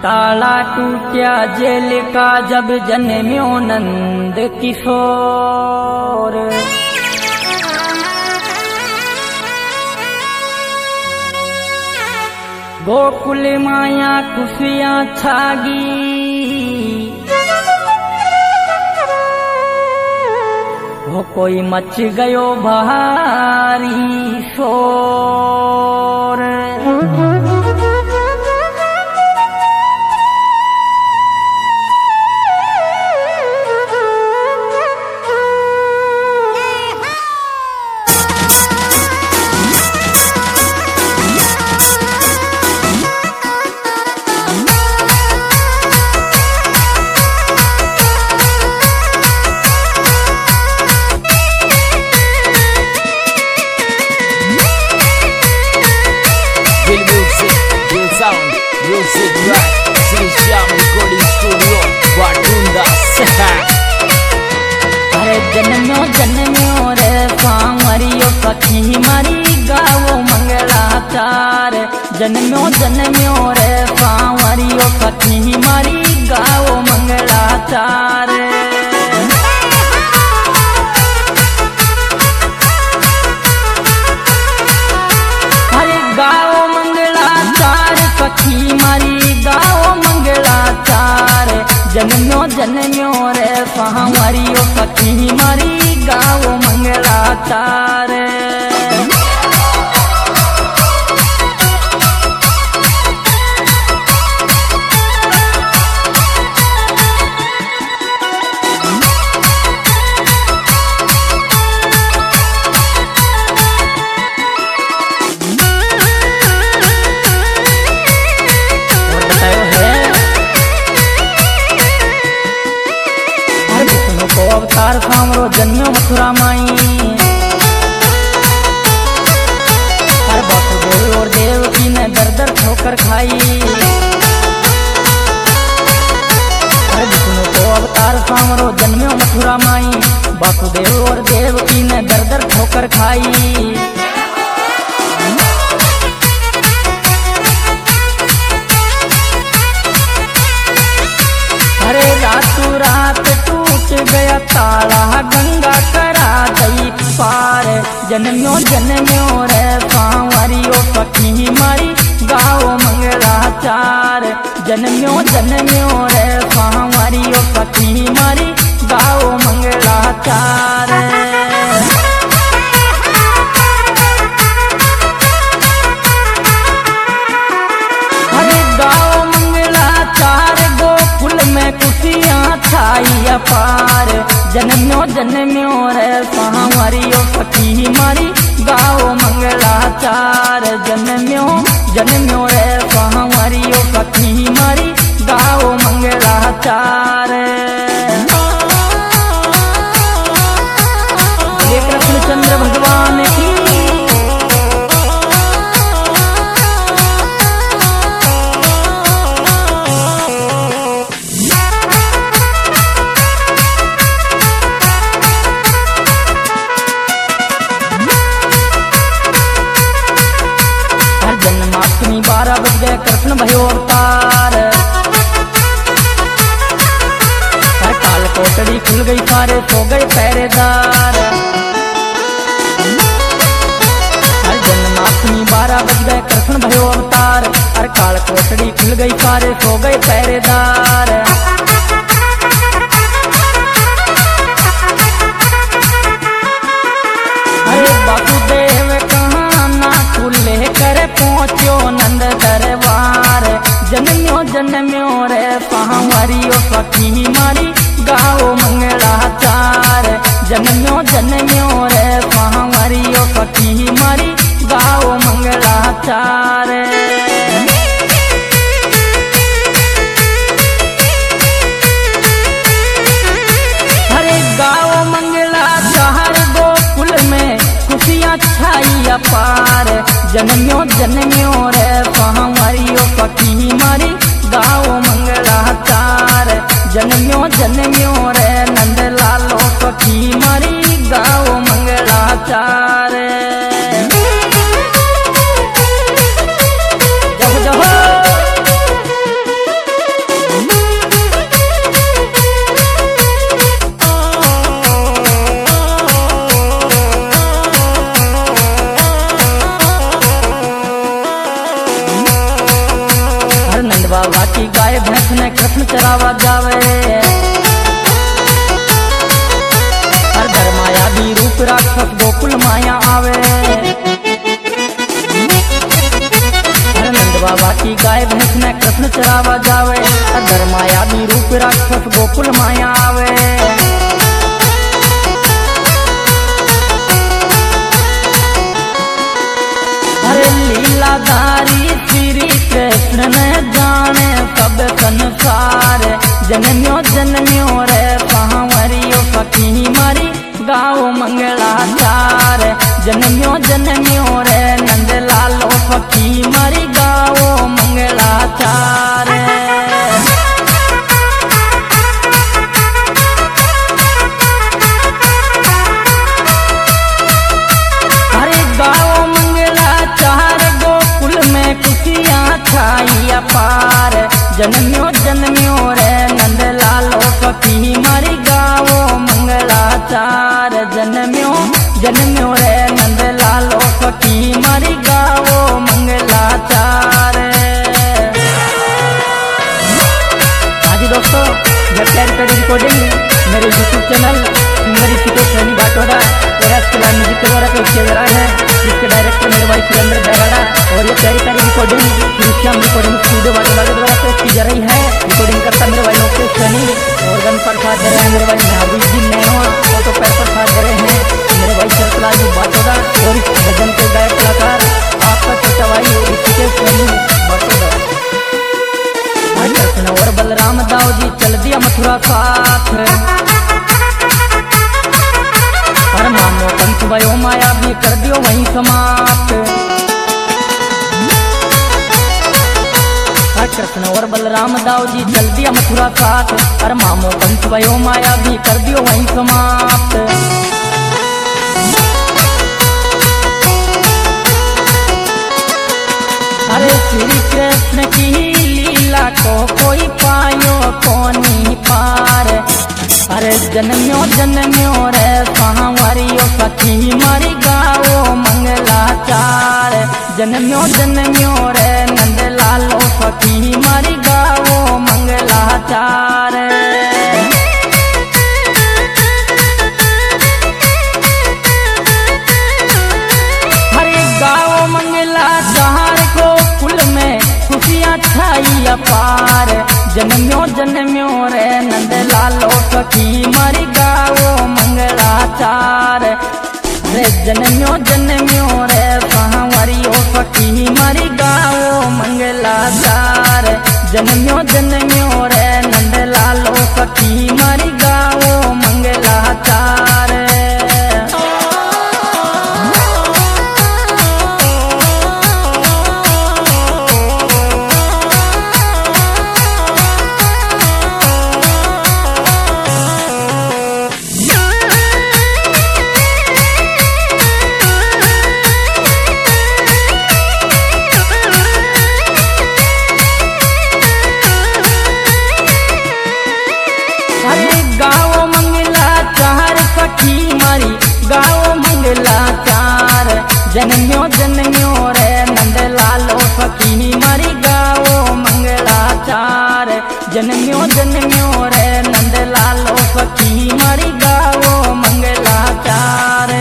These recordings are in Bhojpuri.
ताला टूटा जेल का जब जन्म्यो नंद किशोर। गोकुल माया खुशियां छागी, वो कोई मच गयो भारी शोर। Music Track, Sri Shyam Recording Studio, Batunda Sehat। अरे जन्म्यो जन्म्यो रे सांवरियो सखी मारी गावो मंगलाचार। जन्म्यो जन्म्यो रे सांवरियो सखी मारी गावो मंगलाचार। अरे गाओ मंगलाचार सखी मारी गाओ मंगलाचार। जन्म्यो जन्म्यो रे सांवरियो सखी मारी गाओ मंगलाचार। अवतार सांवरो जन्म्यो मथुरा माई। हर वसुदेव और देवकी ने दर दर ठोकर खाई। हर विष्णु को अवतार सांवरो जन्म्यो मथुरा माई। वसुदेव और देवकी ने दर दर ठोकर खाई। अरे रातों रात टूट गया ताला गंगा करा दई पार। जन्म्यो जन्म्यो रे सांवरियो सखी मारी गाओ मंगलाचार। जन्म्यो जन्म्यो रे सांवरियो सखी मारी गाओ मंगलाचार। अरे गाओ मंगलाचार गोकुल में खुशियां छाई अपार। जन्म्यो जन्म्यो रे सांवरियो सखी मारी गाओ मंगलाचार। जन्म्यो जन्म्यो रे सांवरियो सखी मारी गाओ मंगलाचार। श्री कृष्णचंद्र भगवान की। जन्माष्टमी 12 बज गए कृष्ण भयो अवतार। हर काल कोटड़ी खुल गई सारे सो गए पहरेदार। हर जन्माष्टमी 12 बज गए कृष्ण भयो अवतार। हर काल कोटड़ी खुल गई सारे सो गए पहरेदार। अरे वासुदेव कहाँ ना खुले कर पहुँचो नंद दरबार। जन्म्यो जन्म्यो रे सांवरियो सखी मारी गाओ मंगलाचार। जन्म्यो जन्म्यो रे सांवरियो सखी मारी गाओ मंगलाचार। अरे गाओ मंगलाचार गोकुल में खुशियां छाई अपार। जन्म्यो जन्म्यो रे सांवरियो सखी मारी गाओ मंगलाचार। जन्म्यो जन्म्यो रे नंद लालो सखी मारी गाओ मंगलाचार। जय जय में कृष्ण चरावा जावे। हर घर माया भी रूप राक्षस गोकुल माया आवे। हर नंद बाबा की गाय भैंस में कृष्ण चरावा जावे। हर घर माया भी रूप राक्षस गोकुल माया आवे। हरे लीलाधारी श्री कृष्ण ने जाने सब संसार। जन्म्यो जन्म्यो रे सांवरियो सखी मारी गाओ मंगलाचार। जन्म्यो जन्म्यो रे नंद लालो सखी मारी गाओ मंगलाचार। पार जन्म्यो जन्म्यो रे नंद लालो सखी मारी गाओ मंगलाचार। जन्म्यो जन्म्यो रे नंद लालो सखी मारी गाओ मंगलाचार। आज दोस्तों जब प्यारी प्यारी रिकॉर्डिंग मेरे यूट्यूब चैनल सिंगरी सितो सैनी बाटोड़ा म्यूजिक के द्वारा पेश किया जा रहा है, जिसके डायरेक्टर मेरे भाई सुरेंद्र दगाड़ा। और ये प्यारी प्यारी recording Shyam recording studio Batoda के द्वारा पेश की जा रही है। रिकॉर्डिंग करता मेरे भाई लोकेश सैनी और गन पर साथ दे रहे हैं मेरे भाई नाविक जी नैनो और तो पैर पर साथ दे रहे हैं मेरे भाई सरकला जी बाटोड़ा। और इस भजन के गायक कलाकार आपका छोटा भाई ऋषिकेश सैनी बाटोड़ा। कृष्ण और बलराम दाऊ जी चल दिया मथुरा साथ। और मानो पंच भयो माया भी कर दियो वहीं समाप्त। कृष्ण और बलराम दाऊ जी चल दिया मथुरा साथ। और मामो पंच भयो माया भी कर दियो वहीं समाप्त। अरे श्री कृष्ण की लीला को कोई पायो कोनी पार। अरे जन्म्यो जन्म्यो रे सांवरियो सखी मारी गाओ मंगलाचार। जन्म्यो जन्म्यो रे नंद लालो सखी मारी गाओ मंगलाचार। हरे गाओ मंगलाचार को कुल में खुशियाँ छाई अपार। जन्म्यो जन्म्यो रे नंद लालो सखी मारी गाओ मंगलाचार। रे जन्म्यो जन्म्यो रे सांवरियो सखी मारी गाओ मंगलाचार। जन्म्यो जन्म्यो रे नंद लालो सखी मारी गाओ मंगलाचार। गाओ मंगलाचार सखी मारी गाओ मंगलाचार। जन्म्यो जन्म्यो रे नंद लालो सखी मारी गाओ मंगलाचार। जन्म्यो जन्म्यो रे नंद लालो सखी मारी गाओ मंगलाचार।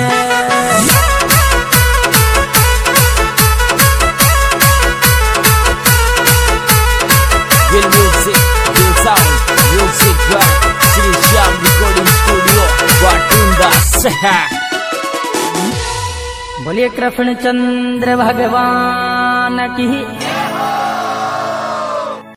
Will music, will sound, music by Sri Shyam Recording Studio, Batunda Sahar। बोलिए कृष्ण चंद्र भगवान की।